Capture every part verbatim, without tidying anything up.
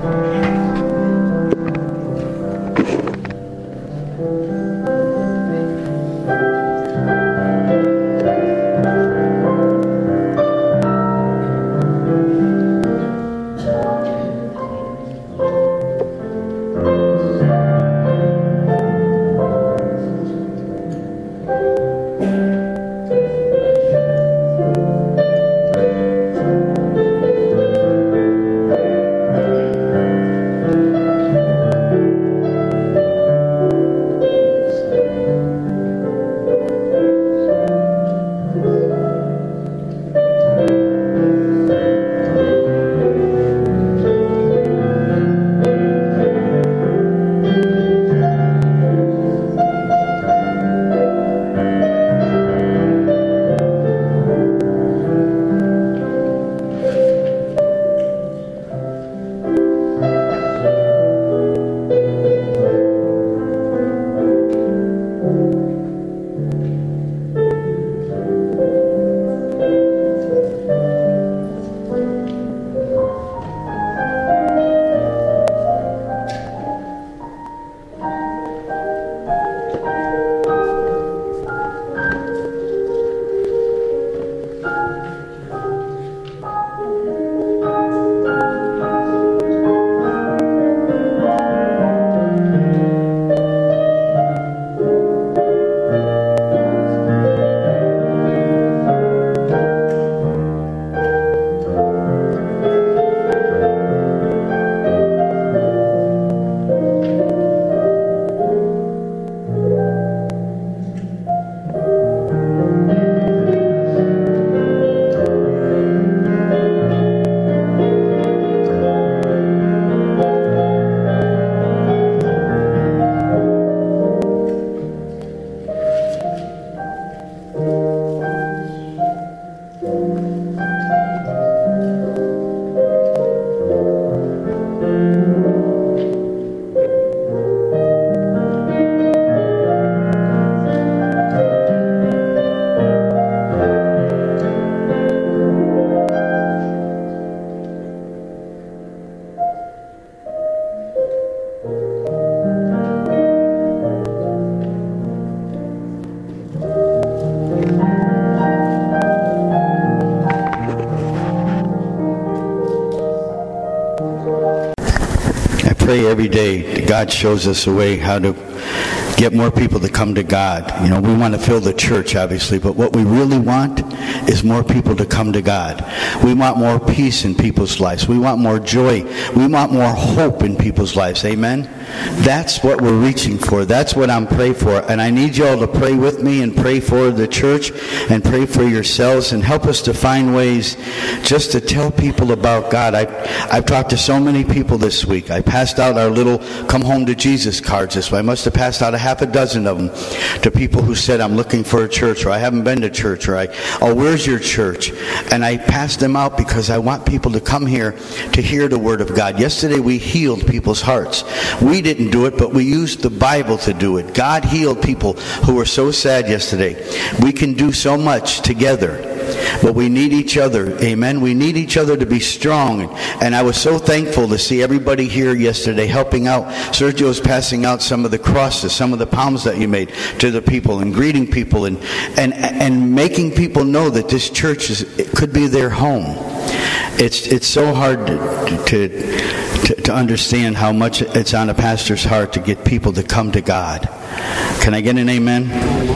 pray every day that God shows us a way how to get more people to come to God. You know, we want to fill the church, obviously, but what we really want is more people to come to God. We want more peace in people's lives. We want more joy. We want more hope in people's lives. Amen? That's what we're reaching for. That's what I'm praying for. And I need you all to pray with me and pray for the church and pray for yourselves and help us to find ways just to tell people about God. I, I've talked to so many people this week. I passed out our little Come Home to Jesus cards this way. I must have passed out a half a dozen of them to people who said, I'm looking for a church, or I haven't been to church, or I, oh, where's your church? And I passed them out because I want people to come here to hear the Word of God. Yesterday we healed people's hearts. We didn't do it, but we used the Bible to do it. God healed people who were so sad yesterday. We can do so much together, but we need each other. Amen. We need each other to be strong. And I was so thankful to see everybody here yesterday helping out. Sergio was passing out some of the crosses, some of the palms that you made to the people, and greeting people, and and and making people know that this church is, it could be their home. It's it's so hard to, to to to understand how much it's on a pastor's heart to get people to come to God. Can I get an amen?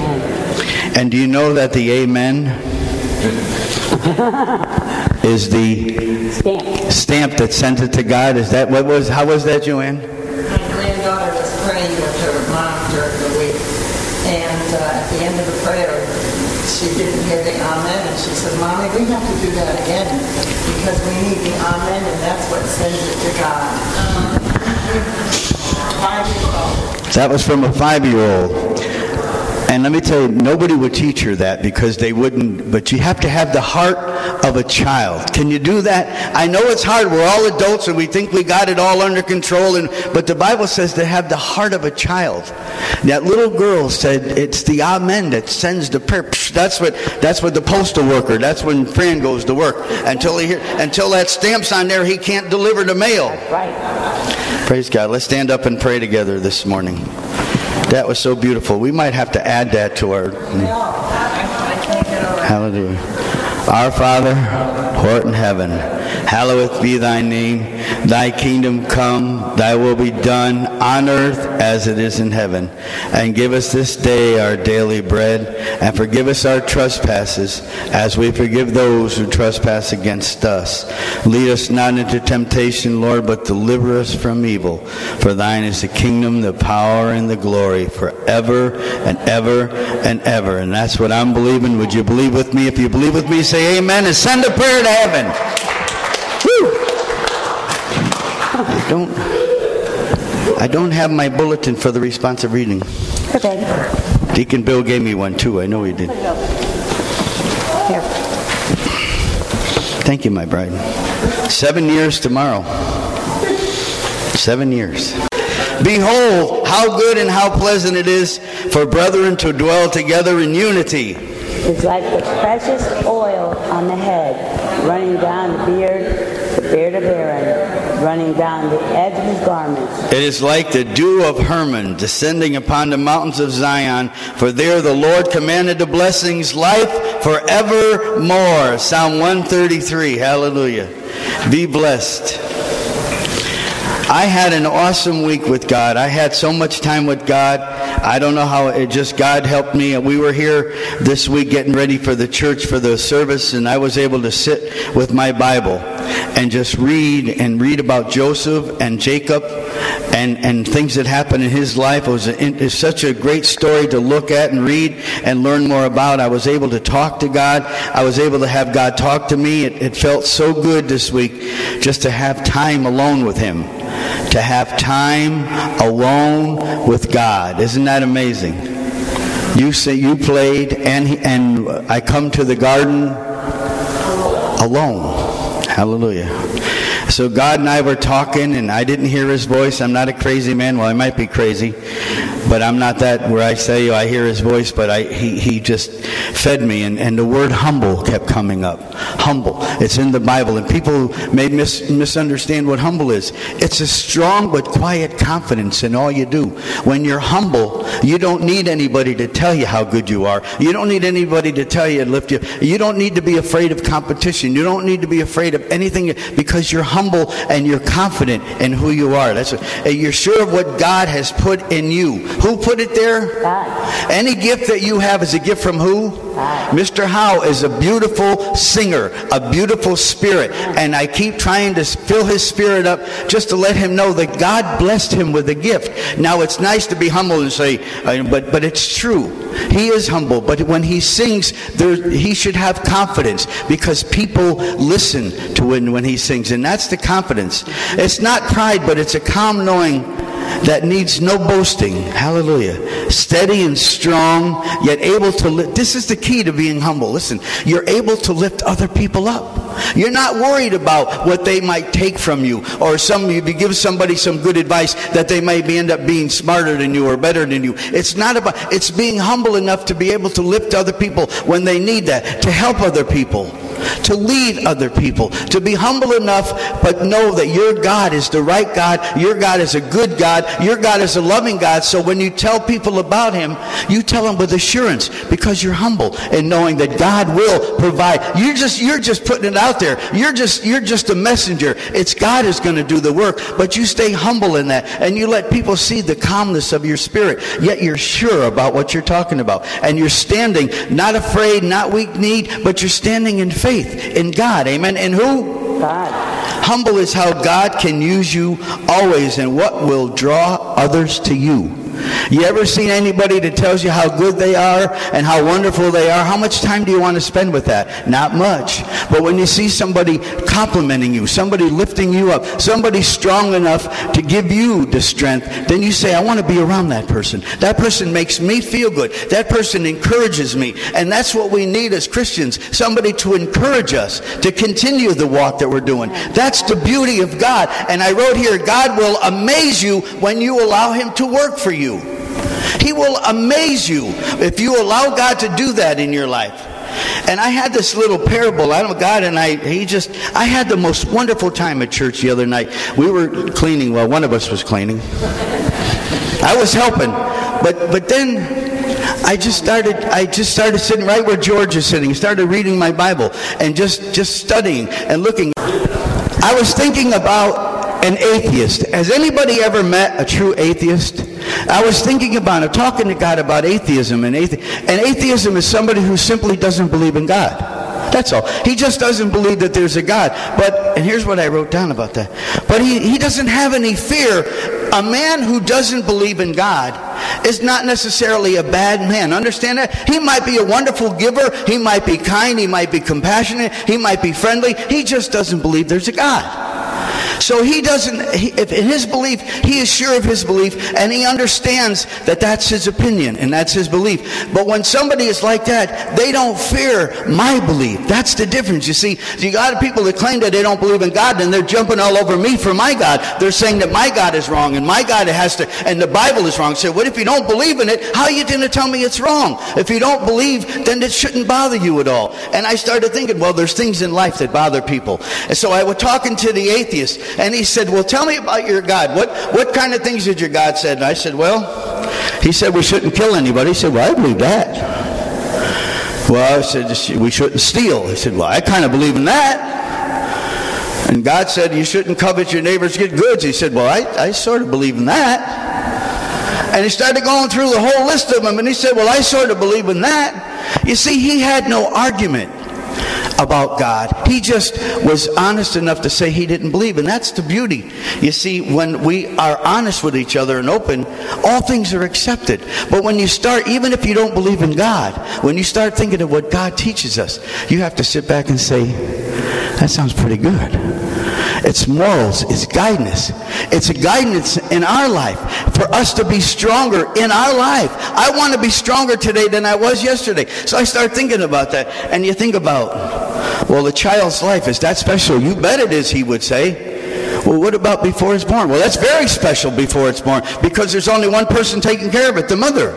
And do you know that the amen is the stamp. stamp that sent it to God? Is that what was? How was that, Joanne? My granddaughter was praying with her mom during the week, and uh, at the end of the prayer, she didn't hear the amen, and she said, "Mommy, we have to do that again because we need the amen, and that's what sends it to God." Um, five years old. That was from a five-year-old. And let me tell you, nobody would teach her that because they wouldn't, but you have to have the heart of a child. Can you do that? I know it's hard. We're all adults and we think we got it all under control, and but the Bible says to have the heart of a child. That little girl said it's the amen that sends the prayer. That's what that's what the postal worker, that's when Fran goes to work. Until he hear, until that stamp's on there, he can't deliver the mail. That's right. Praise God. Let's stand up and pray together this morning. That was so beautiful. We might have to add that to our... Hallelujah. Our Father, who art in heaven, hallowed be thy name. Thy kingdom come, thy will be done on earth as it is in heaven. And give us this day our daily bread, and forgive us our trespasses as we forgive those who trespass against us. Lead us not into temptation, Lord, but deliver us from evil. For thine is the kingdom, the power, and the glory forever and ever and ever. And that's what I'm believing. Would you believe with me? If you believe with me, say amen and send a prayer to heaven. Woo! I don't, I don't have my bulletin for the responsive reading. Okay. Deacon Bill gave me one too. I know he did. Here. Thank you, my bride. Seven years tomorrow. Seven years. Behold, how good and how pleasant it is for brethren to dwell together in unity. It's like the precious oil on the head, running down the beard, the beard of Aaron, running down the edge of his garments. It is like the dew of Hermon descending upon the mountains of Zion, for there the Lord commanded the blessings, life forevermore. Psalm one thirty-three. Hallelujah. Be blessed. I had an awesome week with God. I had so much time with God. I don't know how it just, God helped me. We were here this week getting ready for the church for the service, and I was able to sit with my Bible and just read and read about Joseph and Jacob and, and things that happened in his life. It was, a, it was such a great story to look at and read and learn more about. I was able to talk to God. I was able to have God talk to me. It, it felt so good this week just to have time alone with Him. To have time alone with God. Isn't that amazing? You say you played, and and I come to the garden alone. Hallelujah. So God and I were talking, and I didn't hear His voice. I'm not a crazy man. Well, I might be crazy, but I'm not that where I say, oh, I hear His voice, but I he, he just fed me. And, and the word humble kept coming up. Humble. It's in the Bible, and people may mis- misunderstand what humble is. It's a strong but quiet confidence in all you do. When you're humble, you don't need anybody to tell you how good you are. You don't need anybody to tell you and lift you. You don't need to be afraid of competition. You don't need to be afraid of anything because you're humble and you're confident in who you are. That's what, you're sure of what God has put in you. Who put it there? God. Any gift that you have is a gift from who? God. Mister Howe is a beautiful singer, a beautiful spirit, and I keep trying to fill his spirit up just to let him know that God blessed him with a gift. Now, it's nice to be humble and say, uh, but but it's true. He is humble, but when he sings, there, he should have confidence because people listen to when, when he sings, and that's the confidence. It's not pride, but it's a calm knowing that needs no boasting. Hallelujah. Steady and strong, yet able to lift. This is the key to being humble. Listen, you're able to lift other people up. You're not worried about what they might take from you, or some you give somebody some good advice that they may be, end up being smarter than you or better than you. It's not about, it's being humble enough to be able to lift other people when they need that, to help other people, to lead other people, to be humble enough but know that your God is the right God, your God is a good God, your God is a loving God. So when you tell people about Him, you tell them with assurance because you're humble and knowing that God will provide. You're just you're just putting it out there. You're just you're just a messenger. It's God is going to do the work, but you stay humble in that and you let people see the calmness of your spirit. Yet you're sure about what you're talking about, and you're standing not afraid, not weak-kneed, but you're standing in faith in God. Amen. And who? God. Humble is how God can use you always and what will draw others to you. You ever seen anybody that tells you how good they are and how wonderful they are? How much time do you want to spend with that? Not much. But when you see somebody complimenting you, somebody lifting you up, somebody strong enough to give you the strength, then you say, I want to be around that person. That person makes me feel good. That person encourages me. And that's what we need as Christians, somebody to encourage us to continue the walk that we're doing. That's the beauty of God. And I wrote here, God will amaze you when you allow him to work for you. He will amaze you if you allow God to do that in your life. And I had this little parable. I don't know, God and I, he just, I had the most wonderful time at church the other night. We were cleaning, well, one of us was cleaning. I was helping. But but then I just started I just started sitting right where George is sitting. I started reading my Bible and just, just studying and looking. I was thinking about an atheist. Has anybody ever met a true atheist? I was thinking about it, talking to God about atheism. And, athe- and atheism is somebody who simply doesn't believe in God. That's all. He just doesn't believe that there's a God. But, and here's what I wrote down about that. But he, he doesn't have any fear. A man who doesn't believe in God is not necessarily a bad man. Understand that? He might be a wonderful giver. He might be kind. He might be compassionate. He might be friendly. He just doesn't believe there's a God. So he doesn't, he, if in his belief, he is sure of his belief, and he understands that that's his opinion and that's his belief. But when somebody is like that, they don't fear my belief. That's the difference. You see, you got people that claim that they don't believe in God, and they're jumping all over me for my God. They're saying that my God is wrong, and my God has to, and the Bible is wrong. So what if you don't believe in it? How are you going to tell me it's wrong? If you don't believe, then it shouldn't bother you at all. And I started thinking, well, there's things in life that bother people. And so I was talking to the atheist, and he said, well, tell me about your God. What what kind of things did your God say? And I said, well, he said we shouldn't kill anybody. He said, well, I believe that. Well, I said, we shouldn't steal. He said, well, I kind of believe in that. And God said, you shouldn't covet your neighbor's get goods. He said, well, I, I sort of believe in that. And he started going through the whole list of them, and he said, well, I sort of believe in that. You see, he had no argument about God. He just was honest enough to say he didn't believe, and that's the beauty. You see, when we are honest with each other and open, all things are accepted. But when you start, even if you don't believe in God, when you start thinking of what God teaches us, you have to sit back and say, that sounds pretty good. It's morals, it's guidance. It's a guidance in our life for us to be stronger in our life. I want to be stronger today than I was yesterday. So I start thinking about that. And you think about, well, the child's life, is that special? You bet it is, he would say. Well, what about before it's born? Well, that's very special before it's born, because there's only one person taking care of it, the mother.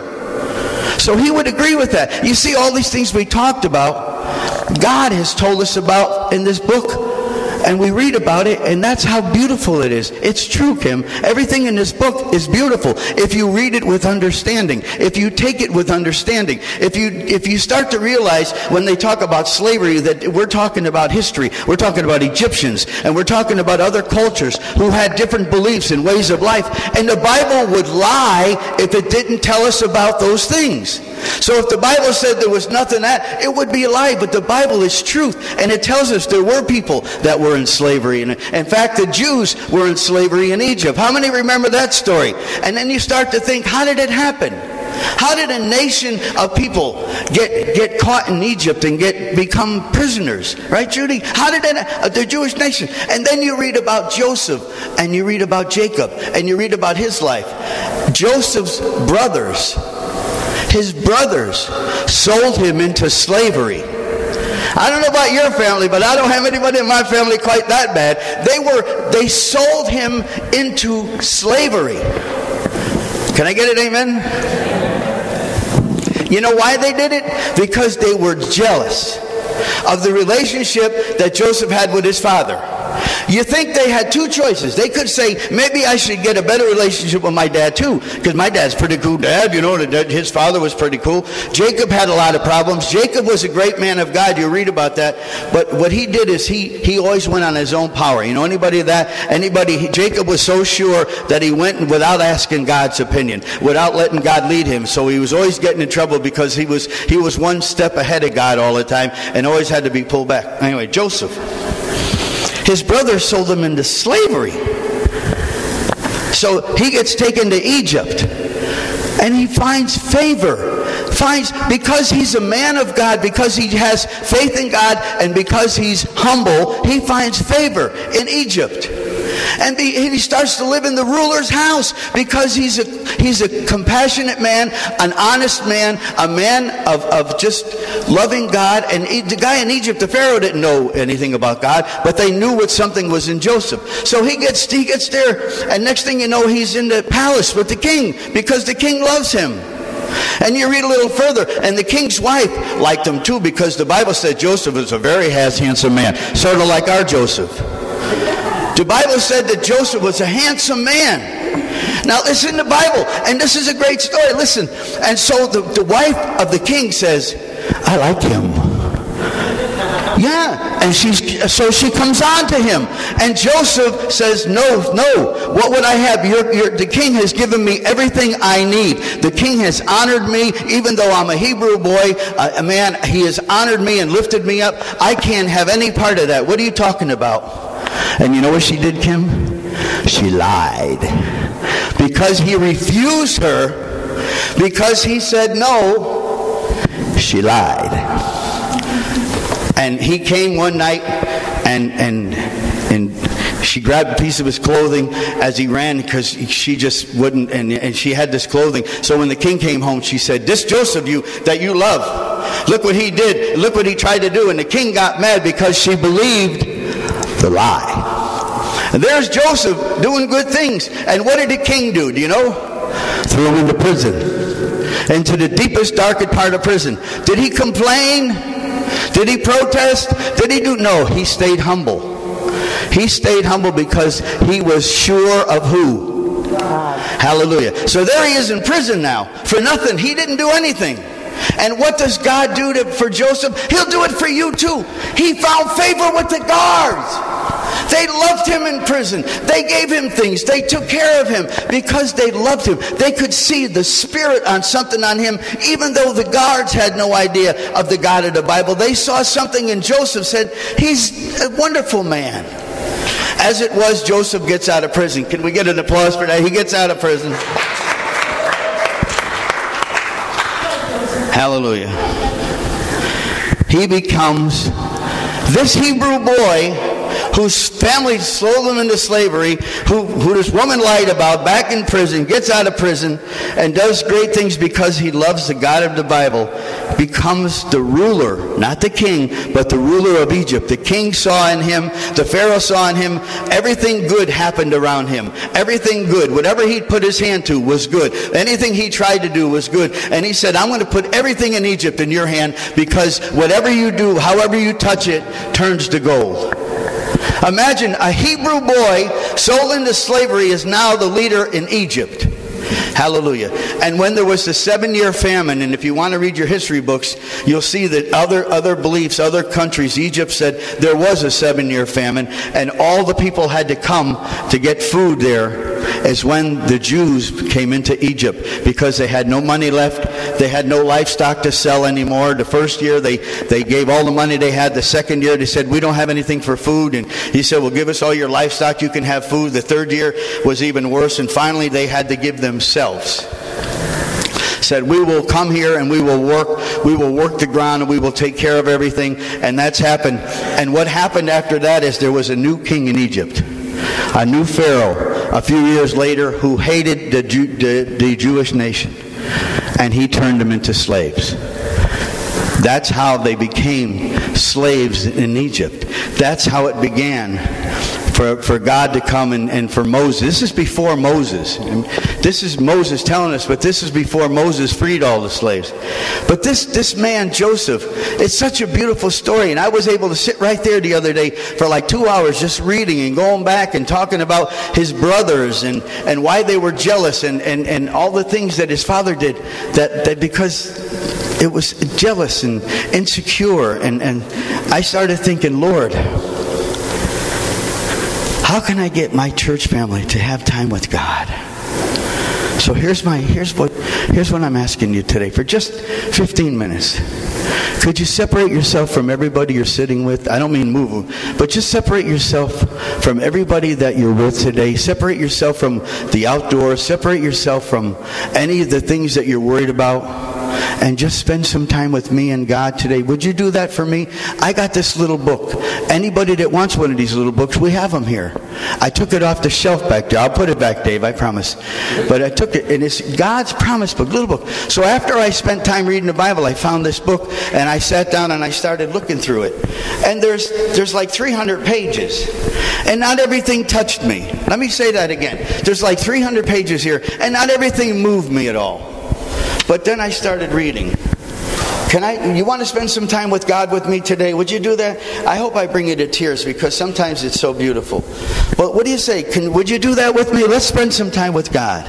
So he would agree with that. You see, all these things we talked about, God has told us about in this book. And we read about it, and that's how beautiful it is. It's true, Kim. Everything in this book is beautiful if you read it with understanding, if you take it with understanding. If you if you start to realize when they talk about slavery that we're talking about history, we're talking about Egyptians, and we're talking about other cultures who had different beliefs and ways of life. And the Bible would lie if it didn't tell us about those things. So if the Bible said there was nothing that, it would be a lie. But the Bible is truth, and it tells us there were people that were in slavery. And in fact, the Jews were in slavery in Egypt. How many remember that story? And then you start to think, how did it happen? How did a nation of people get get caught in Egypt and get become prisoners? Right, Judy? How did it, uh, the Jewish nation? And then you read about Joseph, and you read about Jacob, and you read about his life. Joseph's brothers, his brothers sold him into slavery. I don't know about your family, but I don't have anybody in my family quite that bad. They were, they sold him into slavery. Can I get it, amen? You know why they did it? Because they were jealous of the relationship that Joseph had with his father. You think they had two choices. They could say, maybe I should get a better relationship with my dad too, because my dad's pretty cool dad, you know, his father was pretty cool. Jacob had a lot of problems. Jacob was a great man of God. You read about that. But what he did is he he always went on his own power. You know anybody of that? Anybody? Jacob was so sure that he went without asking God's opinion, without letting God lead him. So he was always getting in trouble because he was he was one step ahead of God all the time and always had to be pulled back. Anyway, Joseph. his brothers sold him into slavery. So he gets taken to Egypt, and he finds favor. Finds, because he's a man of God, because he has faith in God, and because he's humble, he finds favor in Egypt. And he starts to live in the ruler's house because he's a he's a compassionate man, an honest man, a man of, of just loving God. And the guy in Egypt, the Pharaoh, didn't know anything about God, but they knew what something was in Joseph. So he gets he gets there, and next thing you know, he's in the palace with the king because the king loves him. And you read a little further, and the king's wife liked him too, because the Bible said Joseph was a very handsome man, sort of like our Joseph. The Bible said that Joseph was a handsome man. Now it's in the Bible, and this is a great story. Listen, and so the, the wife of the king says, I like him. Yeah, and she's so she comes on to him, and Joseph says, no, no, what would I have? You're, you're, the king has given me everything I need. The king has honored me, even though I'm a Hebrew boy, uh, a man, he has honored me and lifted me up. I can't have any part of that. What are you talking about? And you know what she did, Kim? She lied. Because he refused her, because he said no, she lied. And he came one night, and and and she grabbed a piece of his clothing as he ran, because she just wouldn't, and, and she had this clothing. So when the king came home, she said, this Joseph you that you love, look what he did, look what he tried to do. And the king got mad because she believed the lie. And there's Joseph doing good things. And what did the king do? Do you know? Threw him into prison, into the deepest, darkest part of prison. Did he complain? Did he protest? Did he do? No, he stayed humble. He stayed humble because he was sure of who? God. Hallelujah. So there he is in prison now for nothing. He didn't do anything. And what does God do to, for Joseph? He'll do it for you too. He found favor with the guards. They loved him in prison. They gave him things. They took care of him because they loved him. They could see the Spirit on something on him, even though the guards had no idea of the God of the Bible. They saw something in Joseph, said, he's a wonderful man. As it was, Joseph gets out of prison. Can we get an applause for that? He gets out of prison. Hallelujah. He becomes this Hebrew boy whose family sold him into slavery, who, who this woman lied about, back in prison, gets out of prison, and does great things because he loves the God of the Bible, becomes the ruler, not the king, but the ruler of Egypt. The king saw in him, the Pharaoh saw in him, everything good happened around him. Everything good. Whatever he put his hand to was good. Anything he tried to do was good. And he said, I'm going to put everything in Egypt in your hand, because whatever you do, however you touch it, turns to gold. Imagine a Hebrew boy sold into slavery is now the leader in Egypt. Hallelujah. And when there was the seven-year famine, and if you want to read your history books, you'll see that other other beliefs, other countries, Egypt said there was a seven-year famine, and all the people had to come to get food there is when the Jews came into Egypt, because they had no money left. They had no livestock to sell anymore. The first year they, they gave all the money they had. The second year they said, we don't have anything for food. And he said, well, give us all your livestock, you can have food. The third year was even worse, and finally they had to give themselves. Said, we will come here and we will work, we will work the ground and we will take care of everything. And that's happened. And what happened after that is there was a new king in Egypt, a new Pharaoh, a few years later, who hated the, Jew, the, the Jewish nation. And he turned them into slaves. That's how they became slaves in Egypt. That's how it began for, for God to come and, and for Moses. This is before Moses. And this is Moses telling us, but this is before Moses freed all the slaves. But this, this man, Joseph, it's such a beautiful story. And I was able to sit right there the other day for like two hours just reading and going back and talking about his brothers and, and why they were jealous and, and, and all the things that his father did. That, that because it was jealous and insecure. And, and I started thinking, Lord, how can I get my church family to have time with God? So here's my here's what here's what I'm asking you today for just fifteen minutes. Could you separate yourself from everybody you're sitting with? I don't mean move, but just separate yourself from everybody that you're with today. Separate yourself from the outdoors. Separate yourself from any of the things that you're worried about. And just spend some time with me and God today. Would you do that for me? I got this little book. Anybody that wants one of these little books, we have them here. I took it off the shelf back there. I'll put it back, Dave, I promise. But I took it, and it's God's promise book, little book. So after I spent time reading the Bible, I found this book, and I sat down and I started looking through it. And there's there's like three hundred pages. And not everything touched me. Let me say that again. There's like three hundred pages here, and not everything moved me at all. But then I started reading. Can I? You want to spend some time with God with me today? Would you do that? I hope I bring you to tears because sometimes it's so beautiful. Well, what do you say? Can, would you do that with me? Let's spend some time with God.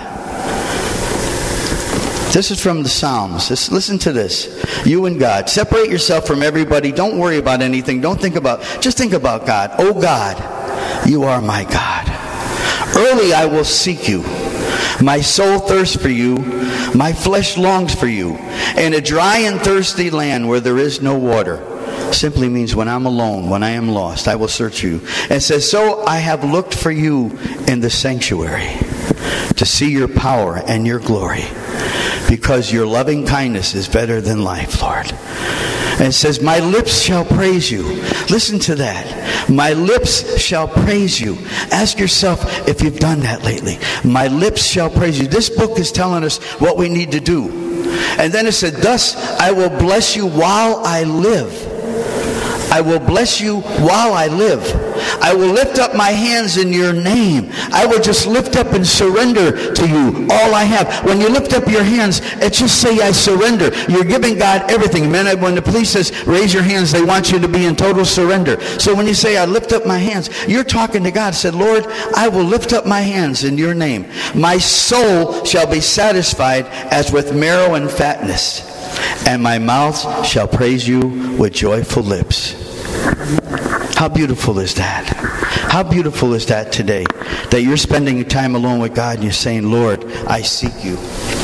This is from the Psalms. Just listen to this. You and God. Separate yourself from everybody. Don't worry about anything. Don't think about, just think about God. Oh God, you are my God. Early I will seek you. My soul thirsts for you. My flesh longs for you. In a dry and thirsty land where there is no water. Simply means when I'm alone, when I am lost, I will search you. And it says, so I have looked for you in the sanctuary to see your power and your glory. Because your loving kindness is better than life, Lord. And it says, my lips shall praise you. Listen to that. My lips shall praise you. Ask yourself if you've done that lately. My lips shall praise you. This book is telling us what we need to do. And then it said, thus I will bless you while I live. I will bless you while I live. I will lift up my hands in your name. I will just lift up and surrender to you all I have. When you lift up your hands, it's just say, I surrender. You're giving God everything. Man, when the police says, raise your hands, they want you to be in total surrender. So when you say, I lift up my hands, you're talking to God. Said, Lord, I will lift up my hands in your name. My soul shall be satisfied as with marrow and fatness, and my mouth shall praise you with joyful lips. How beautiful is that? How beautiful is that today? That you're spending time alone with God and you're saying, Lord, I seek you.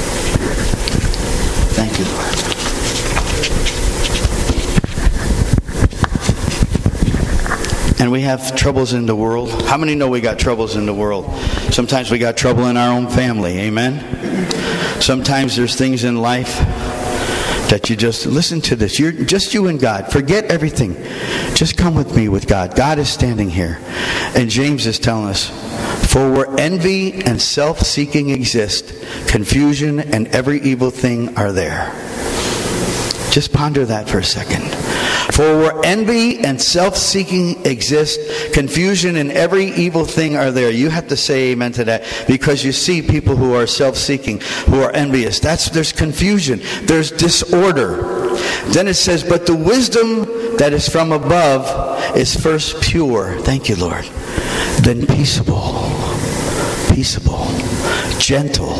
Thank you, Lord. And we have troubles in the world. How many know we got troubles in the world? Sometimes we got trouble in our own family. Amen? Sometimes there's things in life that you just, listen to this. You're just you and God. Forget everything. Just come with me with God. God is standing here. And James is telling us, for where envy and self-seeking exist, confusion and every evil thing are there. Just ponder that for a second. For where envy and self-seeking exist, confusion and every evil thing are there. You have to say amen to that, because you see people who are self-seeking, who are envious. That's, there's confusion. There's disorder. Then it says, but the wisdom that is from above is first pure. Thank you, Lord. Then peaceable. Peaceable. Gentle.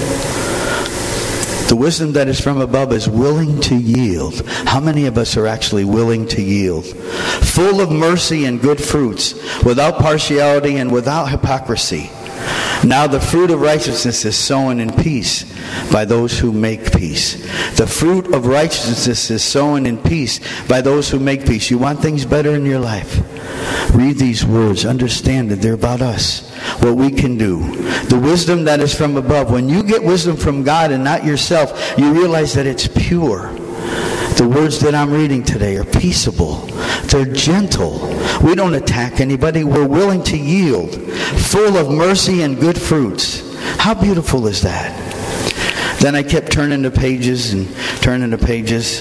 The wisdom that is from above is willing to yield. How many of us are actually willing to yield? Full of mercy and good fruits, without partiality and without hypocrisy. Now the fruit of righteousness is sown in peace by those who make peace. The fruit of righteousness is sown in peace by those who make peace. You want things better in your life? Read these words. Understand that they're about us. What we can do. The wisdom that is from above. When you get wisdom from God and not yourself, you realize that it's pure. The words that I'm reading today are peaceable. They're gentle. We don't attack anybody. We're willing to yield. Full of mercy and good fruits. How beautiful is that? Then I kept turning the pages and turning the pages.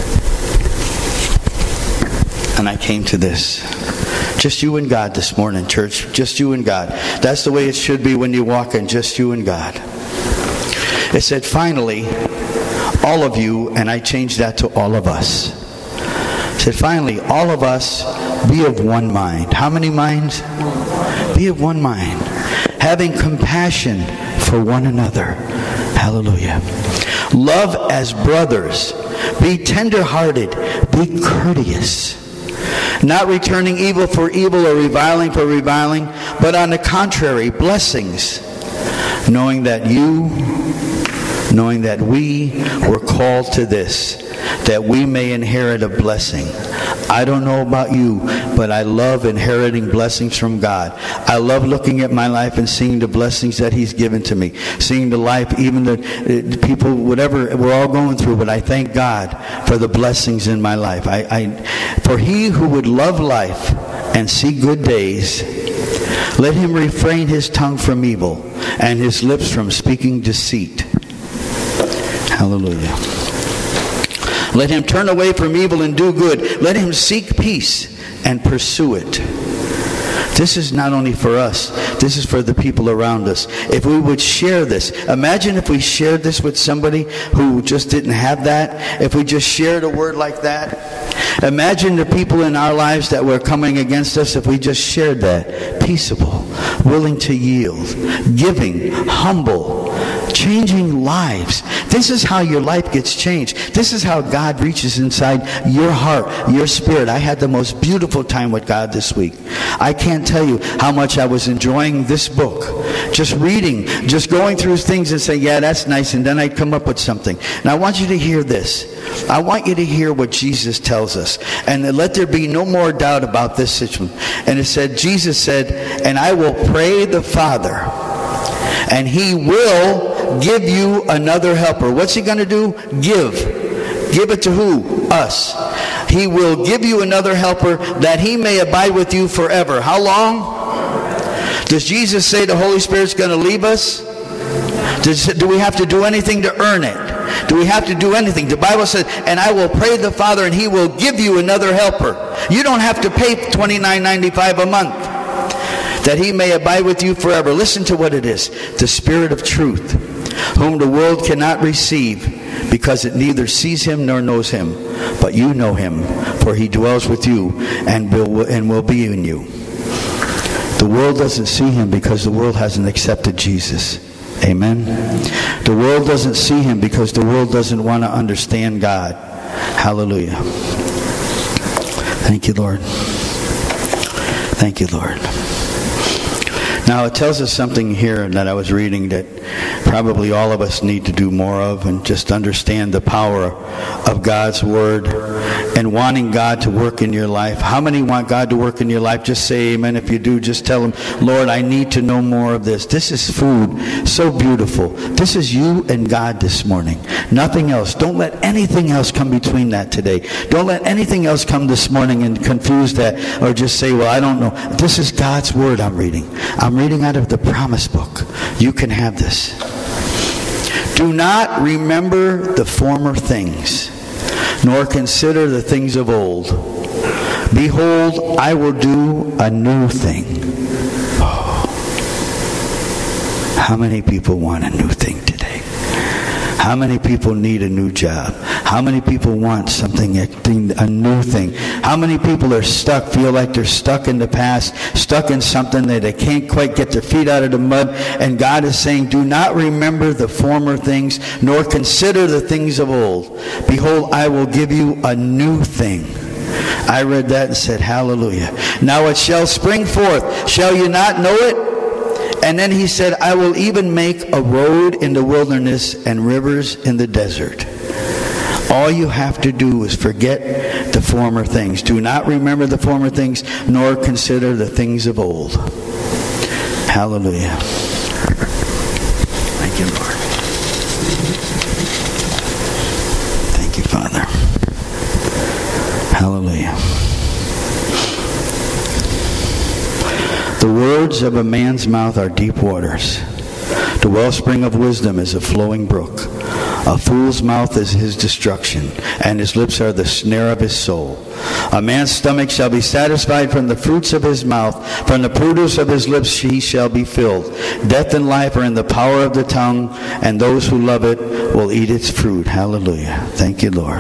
And I came to this. Just you and God this morning, church. Just you and God. That's the way it should be when you walk in. Just you and God. It said, finally, all of you, and I changed that to all of us. It said, finally, all of us be of one mind. How many minds? Be of one mind. Having compassion for one another. Hallelujah. Love as brothers. Be tender-hearted. Be courteous. Not returning evil for evil or reviling for reviling, but on the contrary, blessings. knowing that you, knowing that we were called to this, that we may inherit a blessing. I don't know about you, but I love inheriting blessings from God. I love looking at my life and seeing the blessings that He's given to me, seeing the life, even the, the people, whatever we're all going through, but I thank God for the blessings in my life. I, I, for he who would love life and see good days, let him refrain his tongue from evil and his lips from speaking deceit. Hallelujah. Let him turn away from evil and do good. Let him seek peace and pursue it. This is not only for us. This is for the people around us. If we would share this. Imagine if we shared this with somebody who just didn't have that. If we just shared a word like that. Imagine the people in our lives that were coming against us if we just shared that. Peaceable, willing to yield, giving, humble, changing lives. This is how your life gets changed. This is how God reaches inside your heart, your spirit. I had the most beautiful time with God this week. I can't tell you how much I was enjoying this book. Just reading, just going through things and saying, yeah, that's nice. And then I'd come up with something. And I want you to hear this. I want you to hear what Jesus tells us. And let there be no more doubt about this situation. And it said, Jesus said, and I will pray the Father, and He will give you another helper. What's He going to do? Give. Give it to who? Us. He will give you another helper that He may abide with you forever. How long? Does Jesus say the Holy Spirit's going to leave us? Does, do we have to do anything to earn it? Do we have to do anything? The Bible says, and I will pray the Father, and He will give you another helper. You don't have to pay twenty-nine ninety-five a month, that He may abide with you forever. Listen to what it is. The Spirit of truth, whom the world cannot receive, because it neither sees Him nor knows Him. But you know Him, for He dwells with you and will, and will be in you. The world doesn't see Him because the world hasn't accepted Jesus. Amen. The world doesn't see Him because the world doesn't want to understand God. Hallelujah. Thank you, Lord. Thank you, Lord. Now, it tells us something here that I was reading that probably all of us need to do more of, and just understand the power of God's Word and wanting God to work in your life. How many want God to work in your life? Just say amen. If you do, just tell Him, Lord, I need to know more of this. This is food. So beautiful. This is you and God this morning. Nothing else. Don't let anything else come between that today. Don't let anything else come this morning and confuse that, or just say, well, I don't know. This is God's Word I'm reading. I'm reading out of the promise book. You can have this. Do not remember the former things, nor consider the things of old. Behold, I will do a new thing. Oh. How many people want a new thing today? How many people need a new job? How many people want something, a new thing? How many people are stuck, feel like they're stuck in the past, stuck in something that they can't quite get their feet out of the mud? And God is saying, do not remember the former things, nor consider the things of old. Behold, I will give you a new thing. I read that and said, hallelujah. Now it shall spring forth. Shall you not know it? And then He said, I will even make a road in the wilderness and rivers in the desert. All you have to do is forget the former things. Do not remember the former things, nor consider the things of old. Hallelujah. Thank you, Lord. Thank you, Father. Hallelujah. The words of a man's mouth are deep waters. The wellspring of wisdom is a flowing brook. A fool's mouth is his destruction, and his lips are the snare of his soul. A man's stomach shall be satisfied from the fruits of his mouth. From the produce of his lips he shall be filled. Death and life are in the power of the tongue, and those who love it will eat its fruit. Hallelujah. Thank you, Lord.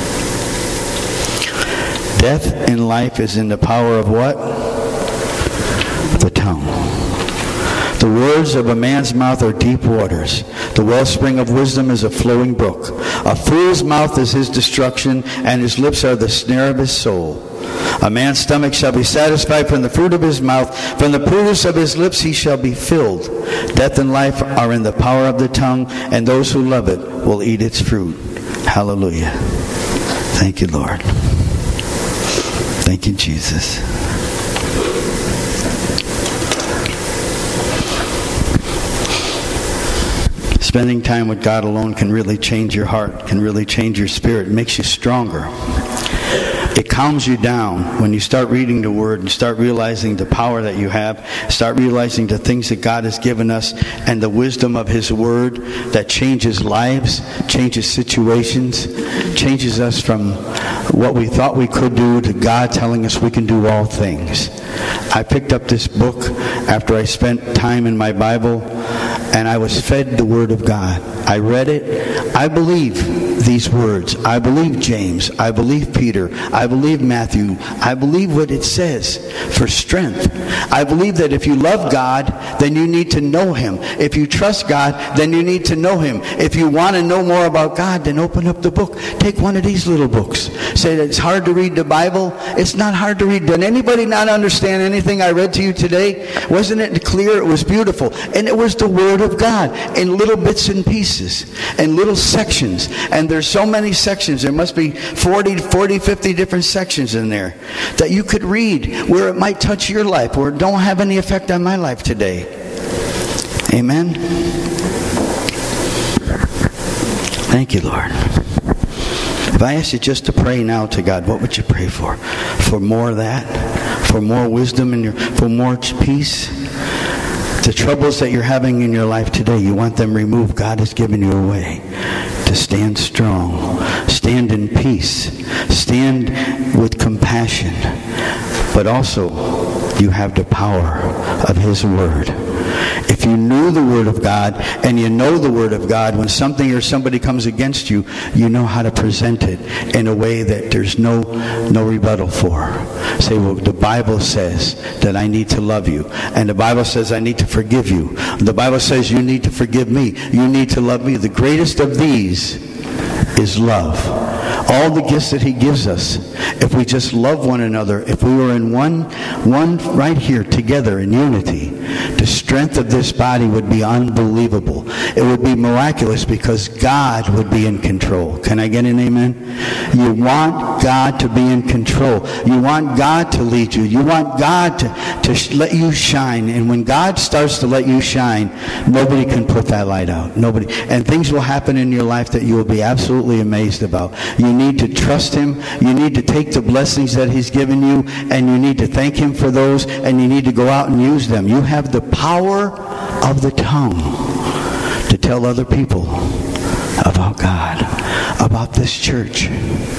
Death and life is in the power of what? The tongue. The The words of a man's mouth are deep waters. The wellspring of wisdom is a flowing brook. A fool's mouth is his destruction, and his lips are the snare of his soul. A man's stomach shall be satisfied from the fruit of his mouth. From the produce of his lips he shall be filled. Death and life are in the power of the tongue, and those who love it will eat its fruit. Hallelujah. Thank you, Lord. Thank you, Jesus. Spending time with God alone can really change your heart, can really change your spirit. It makes you stronger. It calms you down when you start reading the Word and start realizing the power that you have, start realizing the things that God has given us and the wisdom of His Word that changes lives, changes situations, changes us from what we thought we could do to God telling us we can do all things. I picked up this book after I spent time in my Bible, and I was fed the Word of God. I read it. I believe these words. I believe James. I believe Peter. I believe Matthew. I believe what it says for strength. I believe that if you love God, then you need to know Him. If you trust God, then you need to know Him. If you want to know more about God, then open up the book. Take one of these little books. Say that it's hard to read the Bible. It's not hard to read. Did anybody not understand anything I read to you today? Wasn't it clear? It was beautiful. And it was the Word of God in little bits and pieces and little sections. And there's so many sections. There must be forty, forty, fifty different sections in there that you could read where it might touch your life or don't have any effect on my life today. Amen? Thank you, Lord. If I asked you just to pray now to God, what would you pray for? For more of that? For more wisdom in your, for more peace? The troubles that you're having in your life today, you want them removed. God has given you a way to stand strong, stand in peace, stand with compassion, but also you have the power of His Word. If you knew the Word of God and you know the Word of God, when something or somebody comes against you, you know how to present it in a way that there's no no rebuttal for. Say, well, the Bible says that I need to love you. And the Bible says I need to forgive you. The Bible says you need to forgive me. You need to love me. The greatest of these is love. All the gifts that He gives us, if we just love one another, if we were in one, one right here together in unity, the strength of this body would be unbelievable. It would be miraculous because God would be in control. Can I get an amen? You want God to be in control. You want God to lead you. You want God to, to let you shine. And when God starts to let you shine, nobody can put that light out. Nobody. And things will happen in your life that you will be absolutely amazed about. You need to trust Him. You need to take the blessings that He's given you, and you need to thank Him for those, and you need to go out and use them. You have the power of the tongue to tell other people about God, about this church.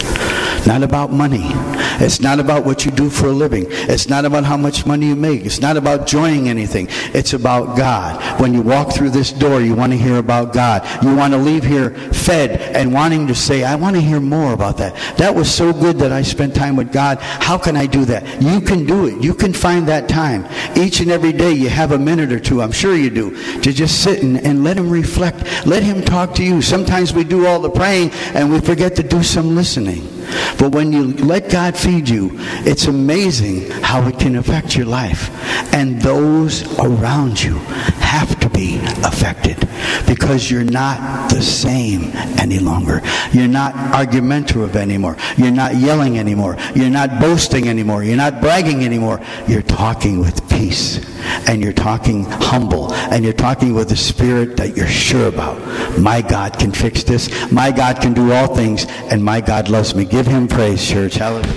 Not about money. It's not about what you do for a living. It's not about how much money you make. It's not about joining anything. It's about God. When you walk through this door, you want to hear about God. You want to leave here fed and wanting to say, I want to hear more about that. That was so good that I spent time with God. How can I do that? You can do it. You can find that time. Each and every day you have a minute or two, I'm sure you do, to just sit and, and let Him reflect. Let Him talk to you. Sometimes we do all the praying and we forget to do some listening. But when you let God feed you, it's amazing how it can affect your life. And those around you have to be affected because you're not the same any longer. You're not argumentative anymore. You're not yelling anymore. You're not boasting anymore. You're not bragging anymore. You're talking with peace. And you're talking humble. And you're talking with a spirit that you're sure about. My God can fix this. My God can do all things. And my God loves me. Give Him praise, church. Hallelujah.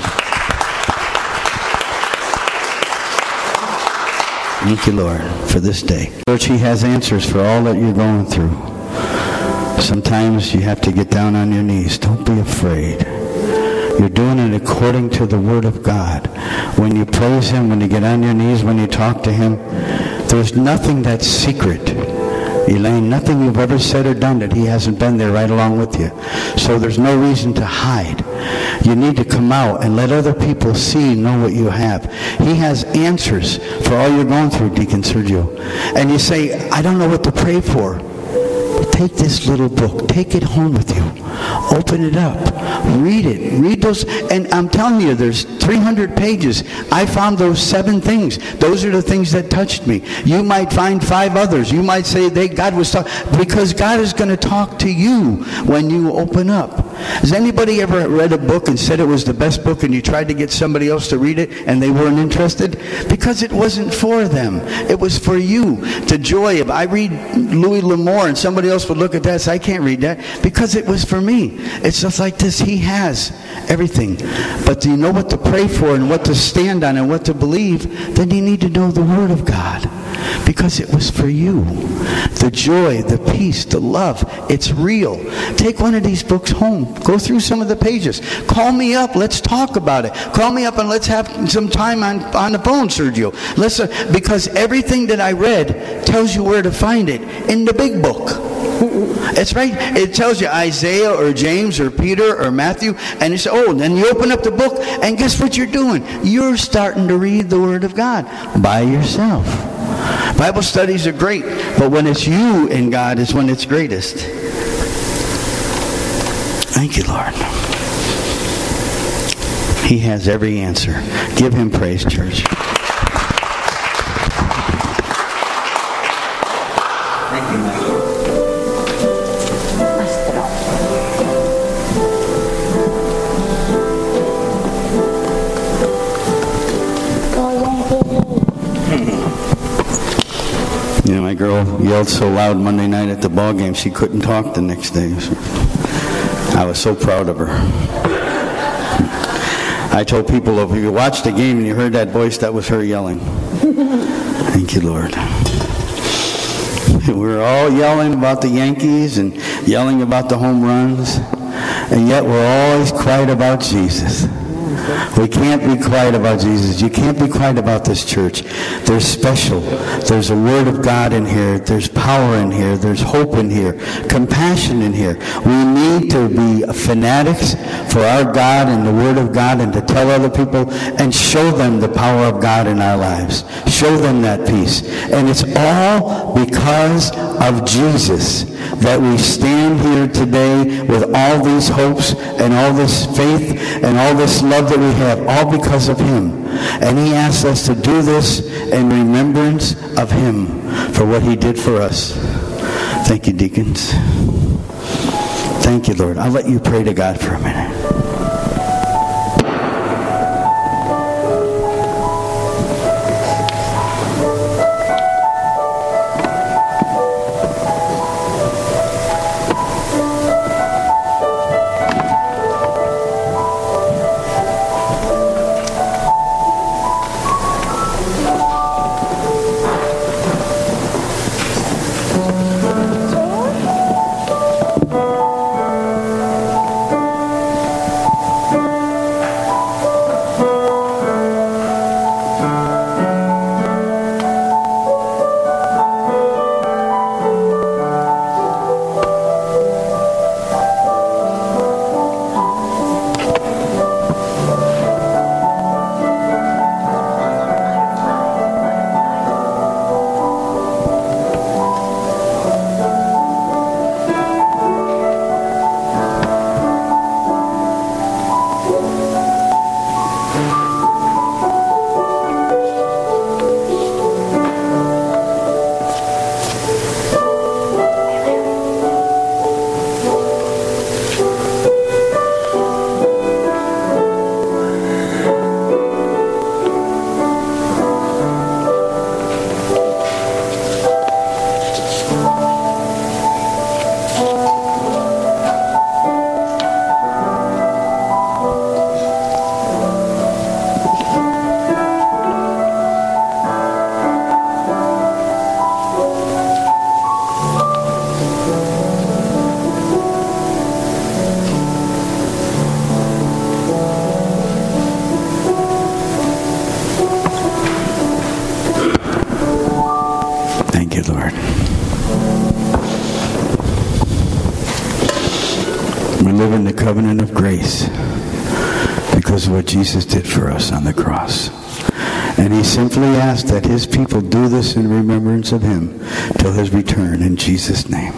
Thank you, Lord, for this day. Church, He has answers for all that you're going through. Sometimes you have to get down on your knees. Don't be afraid. You're doing it according to the Word of God. When you praise Him, when you get on your knees, when you talk to Him, there's nothing that's secret. Elaine, nothing you've ever said or done that He hasn't been there right along with you. So there's no reason to hide. You need to come out and let other people see, know what you have. He has answers for all you're going through, Deacon Sergio. And you say, I don't know what to pray for. Take this little book. Take it home with you. Open it up. Read it. Read those. And I'm telling you, there's three hundred pages. I found those seven things. Those are the things that touched me. You might find five others. You might say, they, God was talking. Because God is going to talk to you when you open up. Has anybody ever read a book and said it was the best book and you tried to get somebody else to read it and they weren't interested? Because it wasn't for them. It was for you. The joy of, I read Louis L'Amour and somebody else would look at that and say, I can't read that, because it was for me. It's just like this. He has everything. But do you know what to pray for and what to stand on and what to believe? Then you need to know the Word of God, because it was for you. The joy, the peace, the love, it's real. Take one of these books home. Go through some of the pages. Call me up. Let's talk about it. Call me up and let's have some time on, on the phone, Sergio. Let's, uh, because everything that I read tells you where to find it in the big book. It's right. It tells you Isaiah or James or Peter or Matthew. And you say, oh, then you open up the book and guess what you're doing? You're starting to read the Word of God by yourself. Bible studies are great, but when it's you and God is when it's greatest. Thank you, Lord. He has every answer. Give Him praise, church. Thank you, Michael. You know, my girl yelled so loud Monday night at the ball game she couldn't talk the next day. I was so proud of her. I told people, if you watched the game and you heard that voice, that was her yelling. Thank you, Lord. We were all yelling about the Yankees and yelling about the home runs, and yet we're always quiet about Jesus. We can't be quiet about Jesus. You can't be quiet about this church. There's special. There's a Word of God in here. There's power in here. There's hope in here. Compassion in here. We need to be fanatics for our God and the Word of God, and to tell other people and show them the power of God in our lives. Show them that peace. And it's all because of Jesus that we stand here today with all these hopes and all this faith and all this love that we have, all because of Him. And He asks us to do this in remembrance of Him for what He did for us. Thank you, deacons. Thank you, Lord. I'll let you pray to God for a minute. Covenant of grace. because of what Jesus did for us on the cross. And he simply asked that his people do this in remembrance of him till his return, in Jesus' name.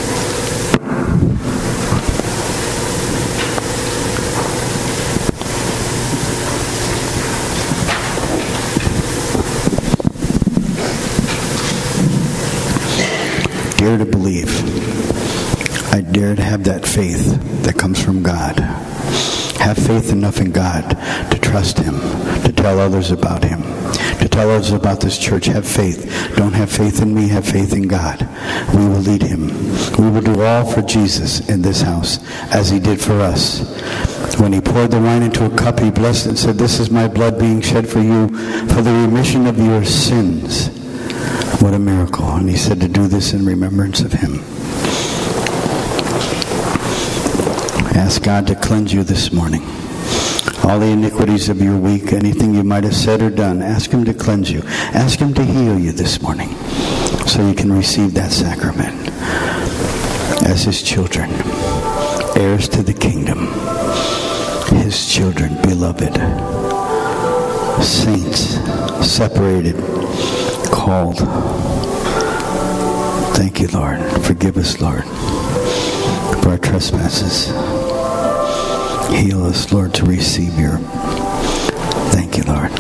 Dare to believe. I dare to have that faith that comes from God. Have faith enough in God to trust him, to tell others about him, to tell others about this church. Have faith. Don't have faith in me, have faith in God. We will lead him. We will do all for Jesus in this house as he did for us. When he poured the wine into a cup, he blessed it and said, "This is my blood being shed for you for the remission of your sins." What a miracle. And he said to do this in remembrance of him. Ask God to cleanse you this morning. All the iniquities of your week, anything you might have said or done, ask him to cleanse you. Ask him to heal you this morning so you can receive that sacrament as his children, heirs to the kingdom, his children, beloved, saints, separated, called. Thank you, Lord. Forgive us, Lord, for our trespasses. Heal us, Lord, to receive your... Thank you, Lord.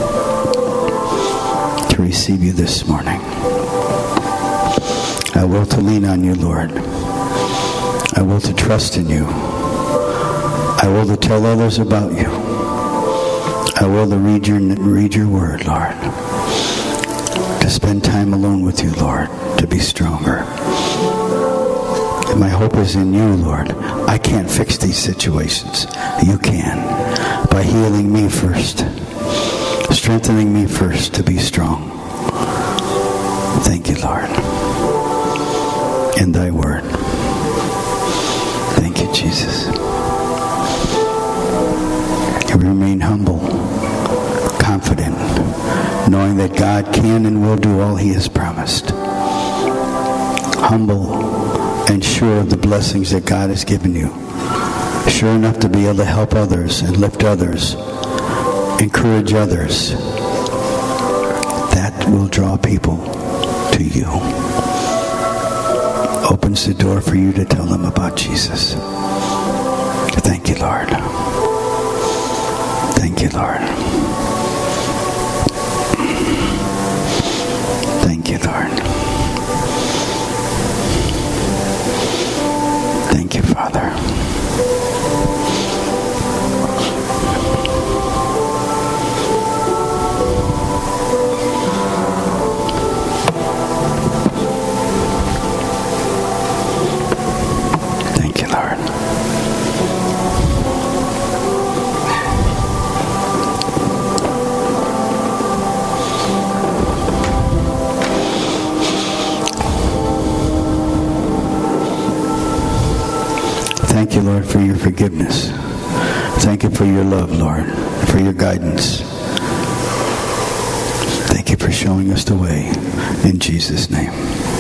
To receive you this morning. I will to lean on you, Lord. I will to trust in you. I will to tell others about you. I will to read your, read your word, Lord. To spend time alone with you, Lord. To be stronger. And my hope is in you, Lord. I can't fix these situations. You can. By healing me first. Strengthening me first to be strong. Thank you, Lord. In thy word. Thank you, Jesus. We remain humble, confident, knowing that God can and will do all he has promised. Humble and sure of the blessings that God has given you. Sure enough to be able to help others and lift others, encourage others. That will draw people to you. Opens the door for you to tell them about Jesus. Thank you, Lord. Thank you, Lord. Thank you, Lord. Thank you, Father. Thank you, Lord. Thank you, Lord, for your forgiveness. Thank you for your love, Lord, for your guidance. Thank you for showing us the way. In Jesus' name.